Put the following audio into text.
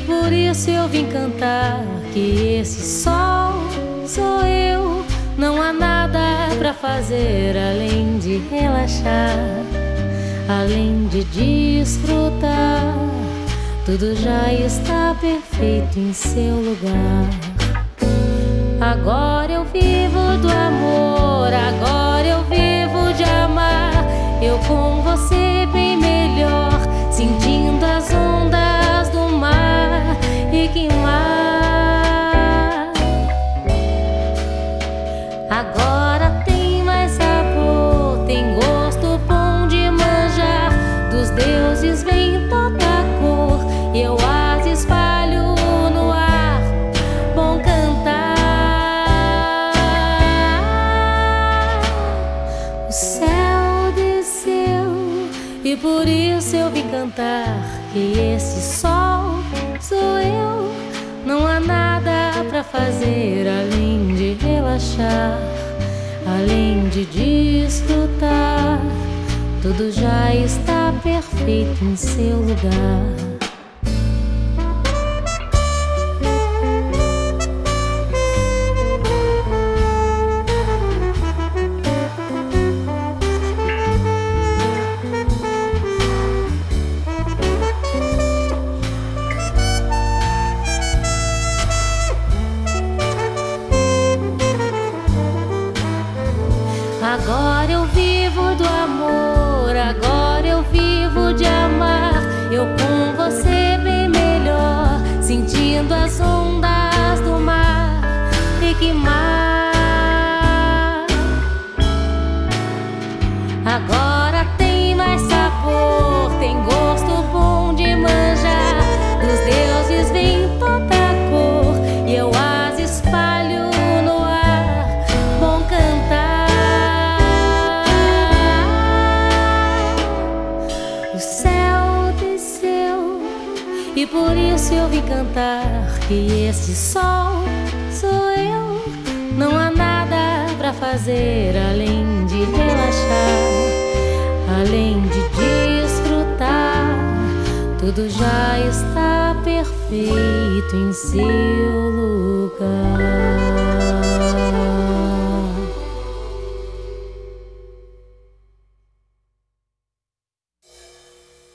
por isso eu vim cantar que esse sol sou eu. Não há nada pra fazer além de relaxar, além de desfrutar. Tudo já está perfeito em seu lugar. Agora eu vivo do amor, agora eu vivo de amar. Eu com você bem melhor, sentindo as ondas do mar. E que mar agora tem mais sabor, tem gosto bom de manjar. Dos deuses vem toda a cor e eu as espalho no ar. Bom cantar. O céu desceu e por isso eu vim cantar que esse sol sou eu. Não há nada pra fazer além de relaxar, além de desfrutar. Tudo já está perfeito em seu lugar. Agora eu vivo do amor, agora eu vivo de amar. Eu com você bem melhor, sentindo as ondas do mar. E que mar agora tem mais sabor, tem gosto bom de manjar. Dos deuses vem toda a cor e eu as espalho no ar. Bom cantar. O céu desceu e por isso eu vim cantar que esse sol sou eu. Não há nada pra fazer além de relaxar, além de desfrutar. Tudo já está perfeito em seu lugar.